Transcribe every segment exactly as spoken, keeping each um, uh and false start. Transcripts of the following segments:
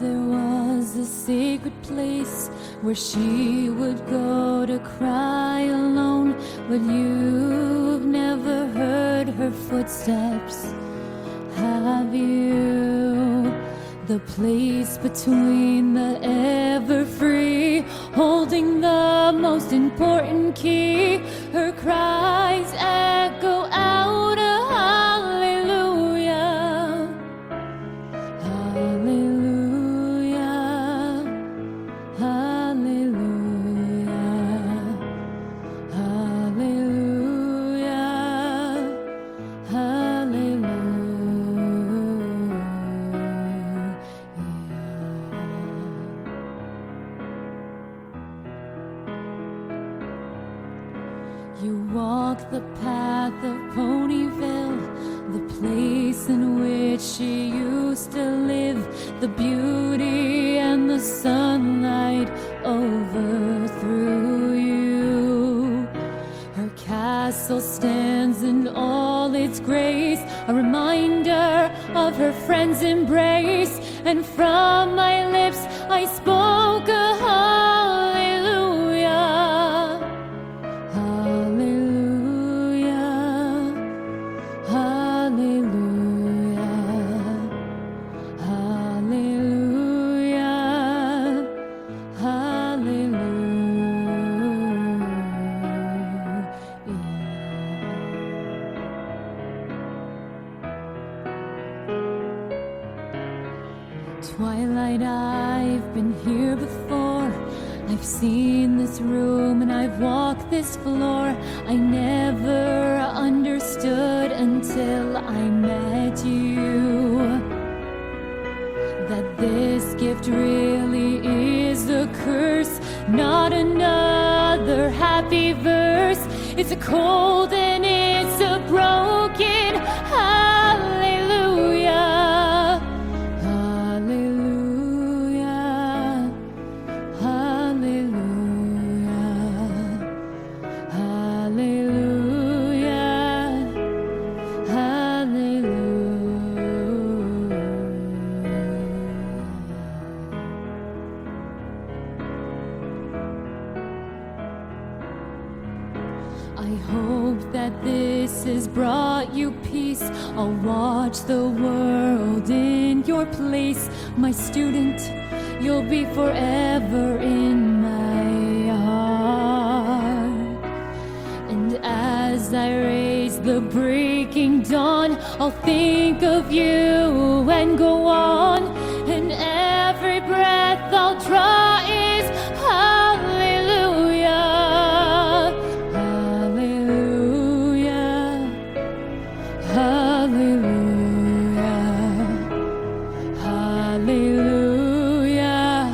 There was a sacred place where she would go to cry alone, but you've never heard her footsteps, have you? The place between the ever-free, holding the most important key. Her cries echo out a hallelujah, hallelujah, hallelujah, hallelujah, hallelujah. You walk the path of Ponyville, the place in which she used to live. The beauty and the sunlight overthrew you. Her castle stands in all its grace, a reminder of her friend's embrace. And from my lips I spoke a hallelujah, Twilight, I've been here before. I've seen this room and I've walked this floor. I never understood until I met you that this gift really is a curse, not another happy verse. It's a cold and it's a broken hallelujah. I hope that this has brought you peace. I'll watch the world in your place. My student, you'll be forever in my heart. And as I raise the breaking dawn, I'll think of you and go on. And every breath I'll draw is hallelujah. Hallelujah, hallelujah,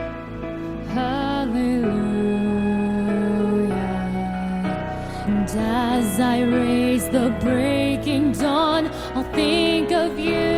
hallelujah. And as I raise the breaking dawn, I'll think of you.